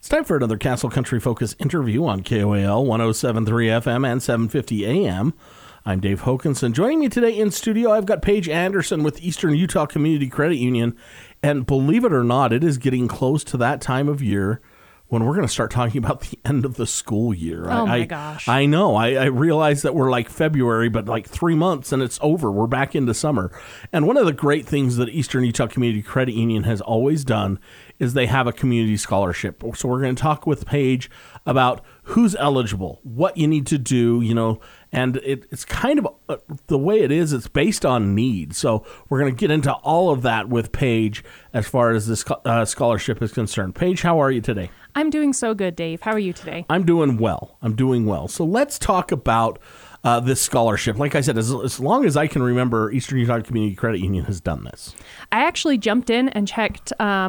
It's time for another Castle Country Focus interview on KOAL 107.3 FM and 750 AM. I'm Dave Hokanson. Joining me today in studio, I've got Paige Anderson with Eastern Utah Community Credit Union. And believe it or not, it is getting close to that time of year when we're going to start talking about the end of the school year. Oh, my gosh. I know. I realize that we're like February, but like 3 months and it's over. We're back into summer. And one of the great things that Eastern Utah Community Credit Union has always done is they have a community scholarship. So we're going to talk with Paige about who's eligible, what you need to do, and it's kind of the way it is. It's based on need. So we're going to get into all of that with Paige as far as this scholarship is concerned. Paige, how are you today? I'm doing so good, Dave. How are you today? I'm doing well. So let's talk about this scholarship. Like I said, as long as I can remember, Eastern Utah Community Credit Union has done this. I actually jumped in and checked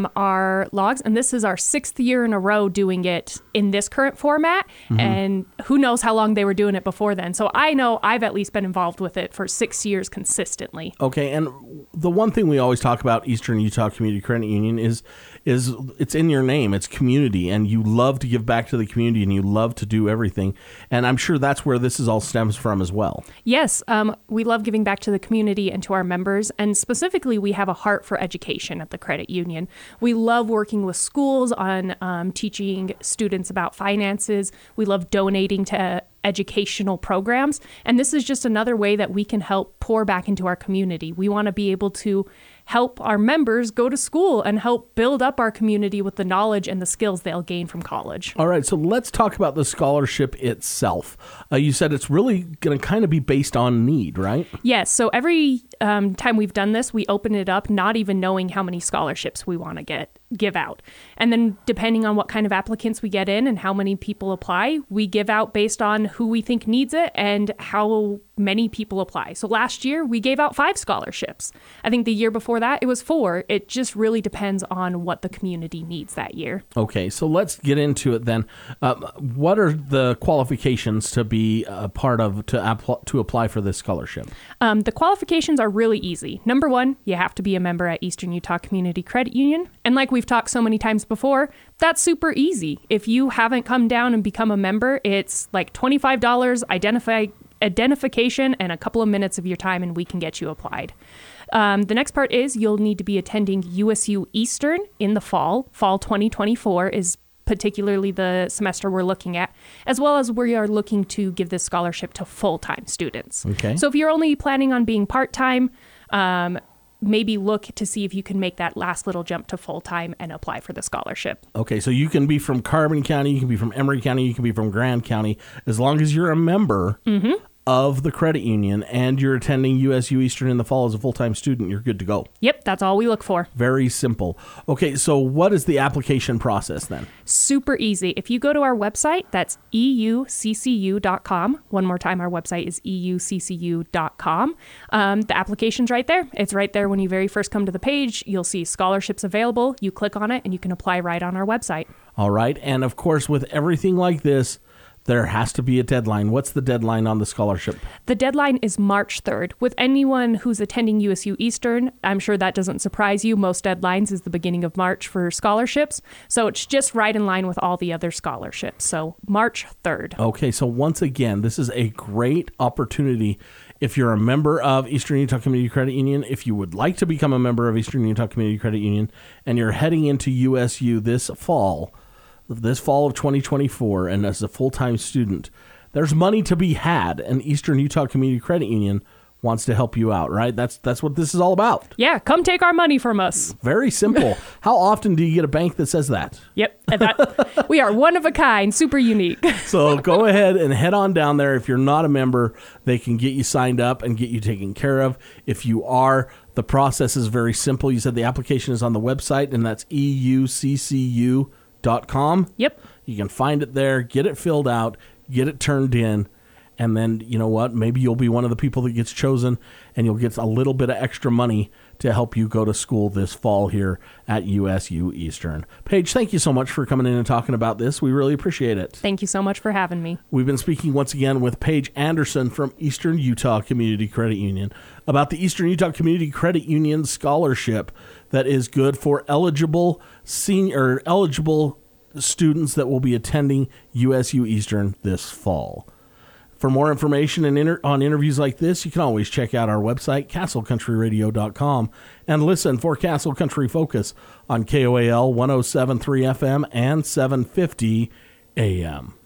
our logs, and this is our 6th year in a row doing it in this current format, and who knows how long they were doing it before then. So I know I've at least been involved with it for 6 years consistently. Okay, and the one thing we always talk about Eastern Utah Community Credit Union is it's in your name. It's community, and you love to give back to the community, and you love to do everything. And I'm sure that's where this is all stems from as well. Yes, we love giving back to the community and to our members, and specifically we have a heart for education at the credit union. We love working with schools on teaching students about finances. We love donating to educational programs, and this is just another way that we can help pour back into our community. We want to be able to help our members go to school and help build up our community with the knowledge and the skills they'll gain from college. All right, so let's talk about the scholarship itself. You said it's really going to kind of be based on need, right? Yes, so every time we've done this, we open it up not even knowing how many scholarships we want to give out. And then depending on what kind of applicants we get in and how many people apply, we give out based on who we think needs it and how many people apply. So last year we gave out 5 scholarships. I think the year before that it was 4. It just really depends on what the community needs that year. Okay, so let's get into it then. What are the qualifications to be a part of to apply for this scholarship? The qualifications are really easy. Number 1, you have to be a member at Eastern Utah Community Credit Union. And like we've talked so many times before, that's super easy. If you haven't come down and become a member, it's like $25, identification, and a couple of minutes of your time, and we can get you applied. The next part is you'll need to be attending USU Eastern in the fall. Fall 2024 is particularly the semester we're looking at, as well as we are looking to give this scholarship to full-time students. Okay. So if you're only planning on being part-time, maybe look to see if you can make that last little jump to full-time and apply for the scholarship. Okay, so you can be from Carbon County, you can be from Emery County, you can be from Grand County, as long as you're a member of the credit union and you're attending USU Eastern in the fall as a full-time student, you're good to go. Yep, that's all we look for. Very simple. Okay, so what is the application process then? Super easy. If you go to our website, that's euccu.com. One more time, our website is euccu.com. The application's right there. It's right there when you very first come to the page. You'll see scholarships available. You click on it and you can apply right on our website. All right, and of course, with everything like this, there has to be a deadline. What's the deadline on the scholarship? The deadline is March 3rd. With anyone who's attending USU Eastern, I'm sure that doesn't surprise you. Most deadlines is the beginning of March for scholarships. So it's just right in line with all the other scholarships. So March 3rd. Okay, so once again, this is a great opportunity. If you're a member of Eastern Utah Community Credit Union, if you would like to become a member of Eastern Utah Community Credit Union, and you're heading into USU this fall of 2024, and as a full-time student, there's money to be had, and Eastern Utah Community Credit Union wants to help you out, right? That's what this is all about. Yeah, come take our money from us. Very simple. How often do you get a bank that says that? Yep, we are one of a kind, super unique. So go ahead and head on down there. If you're not a member, they can get you signed up and get you taken care of. If you are, the process is very simple. You said the application is on the website, and that's euccu.com. Yep. You can find it there, get it filled out, get it turned in, and then, you know what, maybe you'll be one of the people that gets chosen, and you'll get a little bit of extra money to help you go to school this fall here at USU Eastern. Paige, thank you so much for coming in and talking about this. We really appreciate it. Thank you so much for having me. We've been speaking once again with Paige Anderson from Eastern Utah Community Credit Union about the Eastern Utah Community Credit Union Scholarship that is good for eligible students that will be attending USU Eastern this fall. For more information and on interviews like this, you can always check out our website, castlecountryradio.com, and listen for Castle Country Focus on KOAL 107.3 FM and 750 AM.